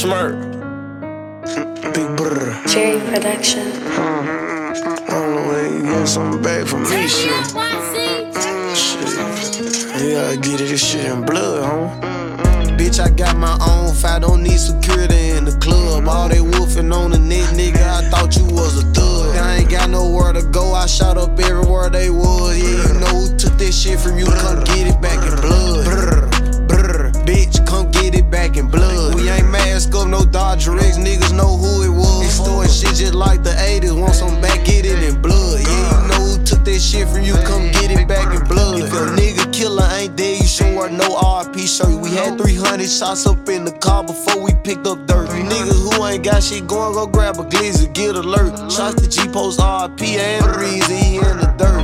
Smirk. Big brr. Cherry Production. I don't know when you get something back from me, shit. You gotta get this shit in blood, Bitch, I got my own fight, don't need security in the club. All they wolfing on the net, nigga, I thought you was a thug. I ain't got nowhere to go, I shot up everywhere they was. Yeah, you know who took this shit from you, come get it back in blood. Brr, brr, bitch, come get it back in blood. We ain't mask up, no Dodger X, niggas know who it was. Extorting shit just like the 80s, want some back, get it in blood. Yeah, you know who took this shit from you, come get it back in blood. If your nigga killer ain't dead, you should wear no RP shirt. We had 300 shots up in the car before we picked up dirt. You niggas who ain't got shit going, go grab a glizzy, get alert. Shots to G-Post RP and the reason he in the dirt.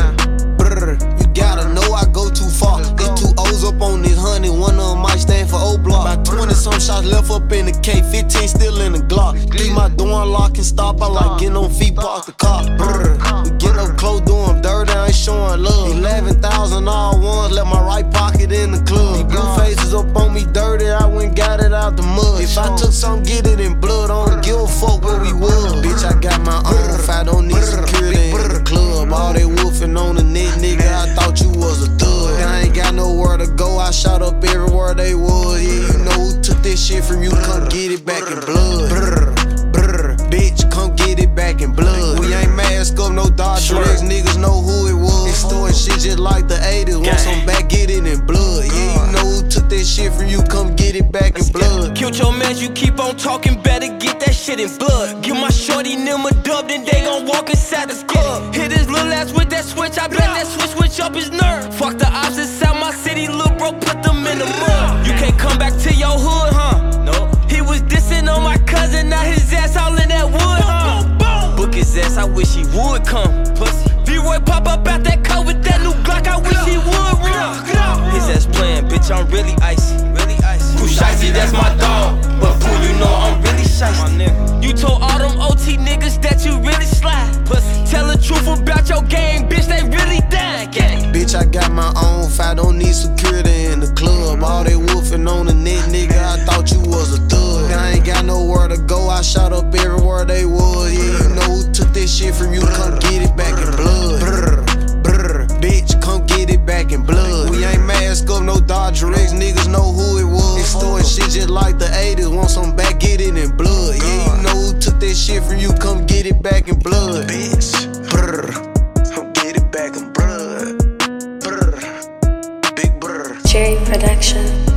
Brr, you gotta know I go too far. There's 2 O's up on this honey, one of them might stand for O-Block. About 20 some shots left up in the K, 15 still in the Glock. Keep my door unlocked and stop, I like getting on feet, park the car. Brr, we get up close, do them dirty, I ain't showing love. 11,000 all ones, left my right pocket in the club. These blue faces up on me dirty, I went got it out the mud. If I took some, get it in blood, I don't give a fuck where we was. Bitch, I got my own fight, don't need security in the club. All they wolfing on the net, nigga, I thought you was a thug. I ain't got nowhere to go, I shot up everywhere they was. Yeah, you know who took this shit from you, come get it back in blood. Brr, brr, bitch, come get it back in blood. We ain't mask up, no Dodger X, niggas know who it was. Extorting shit just like the 80s, want some back, get it in blood. Yeah, you know who took this shit from you, come get it back in blood. Killed your man, you keep on talking, better get that shit in blood. Give my shorty them a dub, then they gon' walk inside the club. Hit his little ass with that switch, I bet that switch up his nerve. Fuck the ops inside my city, lil' bro, put them in the mud. You can't come back to your hood, huh? No. He was dissing on my cousin, now his ass all in that wood, huh? Book his ass, I wish he would come. Pussy. V-Roy pop up out that car with that new Glock, I wish he would run. His ass playing, bitch, I'm really icy. Pooh Shicey, that's my dog. But Pooh, you know I'm really shicey. You told all them OT niggas that you really slide. Pussy. Tell the truth about your game, bitch, they really dying. Bitch, I got my own fight, don't need security in the club. All they wolfing on the net, nigga, I thought you was a thug. I ain't got nowhere to go, I shot up everywhere they was. Yeah, you know who took this shit from you, come get it back in blood. Brr, brr, bitch, come get it back in blood. We ain't mask up, no Dodger X, niggas know who it was. Extorting shit just like the 80s, want some back, get it in blood. Yeah, you know who took this shit from you, come get it back in blood. Bitch, brr, come get it back in blood. Brr, big brr. Cherry Production.